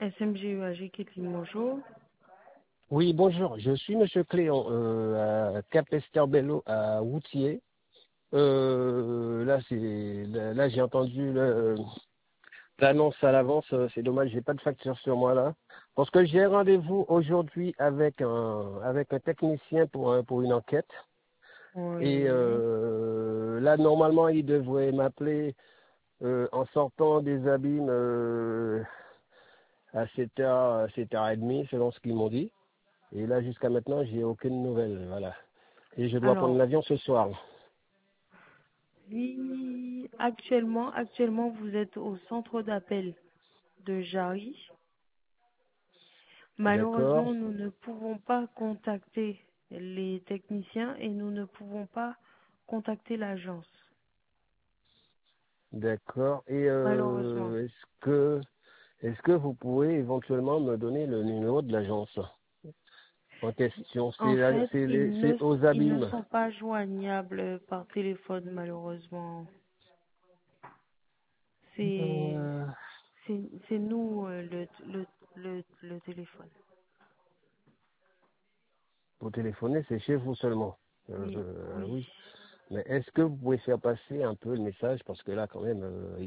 SMG UAG Kathleen, bonjour. Oui, bonjour. Je suis Monsieur Cléon à Cap-Esterbello à Woutier. Là j'ai entendu l'annonce à l'avance. C'est dommage, j'ai pas de facture sur moi là. Parce que j'ai rendez-vous aujourd'hui avec un technicien pour une enquête. Et Oui. là normalement il devrait m'appeler en sortant des abîmes à 7h, 7h30 selon ce qu'ils m'ont dit. Et là jusqu'à maintenant j'ai aucune nouvelle. Voilà. Et je dois prendre Alors, l'avion ce soir. oui, actuellement, vous êtes au centre d'appel de Jarry. D'accord, Malheureusement, nous ne pouvons pas contacter les techniciens et nous ne pouvons pas contacter l'agence. d'accord. Et Malheureusement. est-ce que vous pouvez éventuellement me donner le numéro de l'agence en question? En fait, C'est aux ils ne abîmes. sont pas joignables par téléphone, malheureusement. C'est Euh, c'est nous le téléphone. vous téléphonez, c'est chez vous seulement. Oui, oui. Oui. Mais est-ce que vous pouvez faire passer un peu le message parce que là quand même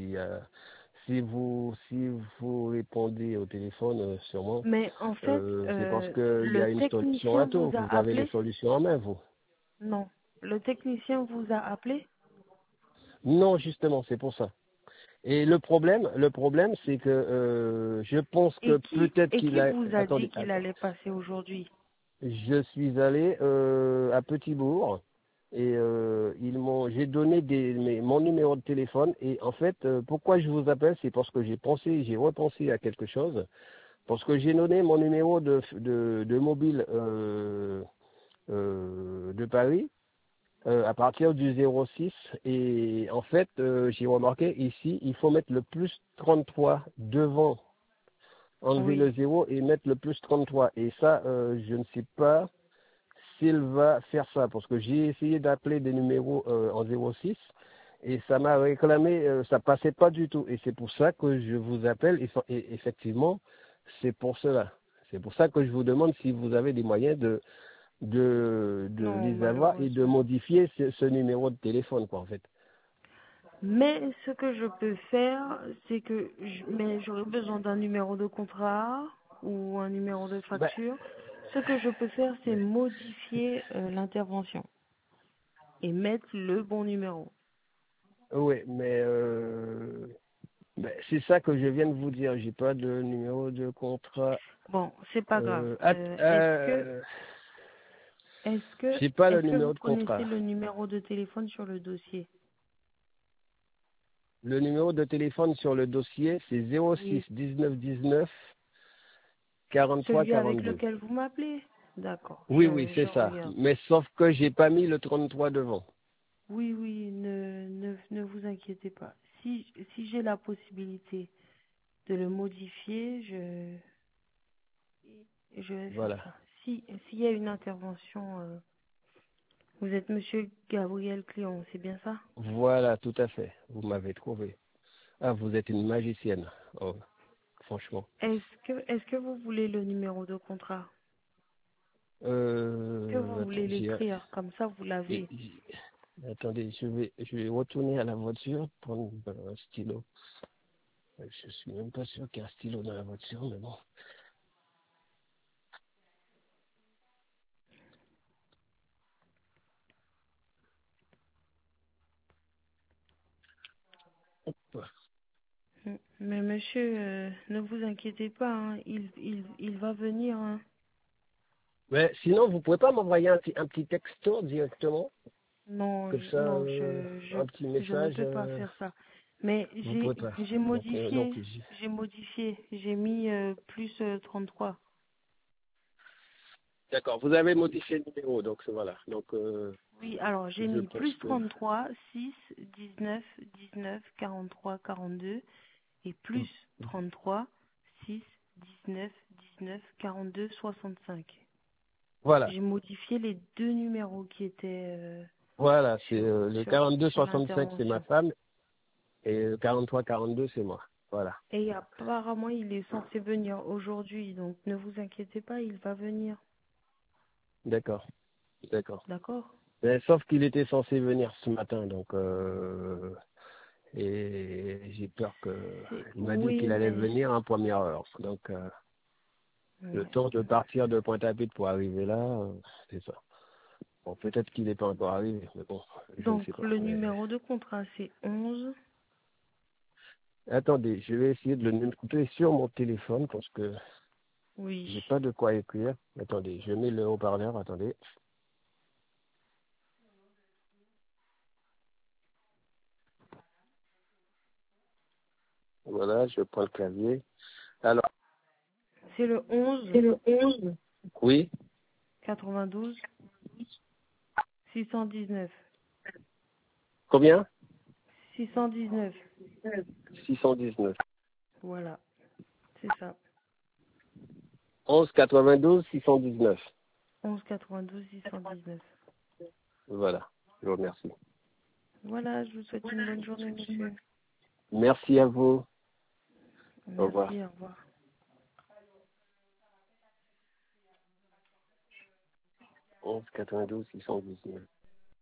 si vous répondez au téléphone sûrement Mais en fait, c'est parce qu'il y le a une solution technicien à vous tout. Vous a avez les appelé? solutions en main, vous. Non. Le technicien vous a appelé? Non, justement, c'est pour ça. Et le problème, c'est que je pense Et que qui peut-être et qu'il qui a. vous a dit Attendez, qu'il allait passer aujourd'hui? je suis allé à Petit-Bourg et j'ai donné mon numéro de téléphone et en fait, pourquoi je vous appelle, c'est parce que j'ai repensé à quelque chose, parce que j'ai donné mon numéro de mobile de Paris à partir du 06 et en fait j'ai remarqué ici il faut mettre le plus 33 devant, enlever Oui. le 0 et mettre le plus 33 et ça je ne sais pas s'il va faire ça parce que j'ai essayé d'appeler des numéros en 06 et ça m'a réclamé, ça passait pas du tout et c'est pour ça que je vous appelle et effectivement c'est pour cela. C'est pour ça que je vous demande si vous avez des moyens de Non, les avoir et de malheureusement. modifier ce numéro de téléphone, quoi, en fait. Mais ce que je peux faire, c'est que mais j'aurais besoin d'un numéro de contrat ou un numéro de Ben, facture. Ce que je peux faire, c'est mais, modifier l'intervention et mettre le bon numéro. ouais, mais ben, c'est ça que je viens de vous dire. J'ai pas de numéro de contrat. Bon, c'est pas grave. Euh, att- Est-ce que euh, est-ce que j'ai pas le est-ce que vous numéro de connaissez contrat. le numéro de téléphone sur le dossier? Le numéro de téléphone sur le dossier, c'est 06 Oui. 19 19 43 Celui avec 42. lequel vous m'appelez? D'accord, Oui, oui, je c'est ça. regarde. Mais sauf que j'ai pas mis le 33 devant. Oui, oui, ne vous inquiétez pas. Si j'ai la possibilité de le modifier, je vais faire Voilà. ça. S'il y a une intervention, vous êtes Monsieur Gabriel Cléon, c'est bien ça? Voilà, tout à fait. Vous m'avez trouvé. Ah, vous êtes une magicienne. Oh, franchement. Est-ce que vous voulez le numéro de contrat? Est-ce que vous voulez Attends, l'écrire? Comme ça, vous et- l'avez. attendez, je vais retourner à la voiture, prendre un stylo. Je suis même pas sûr qu'il y a un stylo dans la voiture, mais bon. Hop. Mais monsieur, ne vous inquiétez pas, hein, il va venir, hein. Mais sinon, vous pouvez pas m'envoyer un petit texto directement, Non, comme ça, non, un petit je ne message. peux pas faire ça. Mais Vous pouvez pas. Donc, j'ai mis plus 33. d'accord. Vous avez modifié le numéro, donc voilà. Donc, Oui, alors j'ai je mis pense plus que 33, 6, 19, 19, 43, 42 et plus 33, 6, 19, 19, 42, 65. voilà. J'ai modifié les deux numéros qui étaient Voilà, c'est le sur 42-65, c'est ma l'intervention. femme, et le 43-42, c'est moi. Voilà. Et apparemment, il est censé venir aujourd'hui, donc ne vous inquiétez pas, il va venir. D'accord. D'accord. D'accord? Mais sauf qu'il était censé venir ce matin, donc et j'ai peur que il m'a dit Oui, qu'il allait mais... venir en première heure. Donc le Ouais. temps de partir de Pointe-à-Pitre pour arriver là, c'est ça. Bon, peut-être qu'il n'est pas encore arrivé, mais bon, je ne Donc, sais pas. le Mais numéro de contrat, c'est 11. attendez, je vais essayer de le noter sur mon téléphone parce que Oui. j'ai pas de quoi écrire. Attendez, je mets le haut-parleur, attendez. Voilà, je prends le clavier. Alors, C'est le c'est 11 le 11. Oui, 92 619. combien? 619. 619. Voilà, c'est ça. 11 92 619. 11 92 619. Voilà, je vous remercie. Voilà, je vous souhaite une bonne journée, monsieur. Merci à vous. Au revoir. Merci, au revoir. 11 92 619.